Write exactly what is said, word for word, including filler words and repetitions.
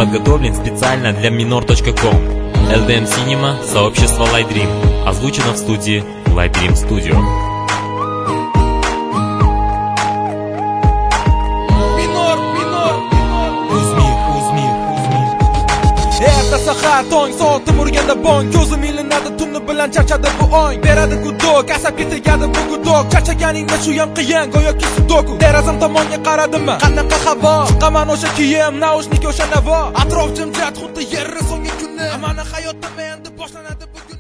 подготовлен специально для минор точка ком. эл ди эм Cinema, сообщество Light Dream. Озвучено в студии Light Dream Studio. Sahar tong soatim urganda bong ko'zim ilinadi tunni bilan charchadi bu ong beradi gudok asab ketigadi bu gudok charchaganingda shu ham qiyin go'yoki sudoku derazam tomonga qaradimmi qanaqa havo chiqaman o'sha kiyim naushnik o'sha navo atrof jimjit xuddi yerni so'nggi kuni mana hayotim endi boshlanadi bugun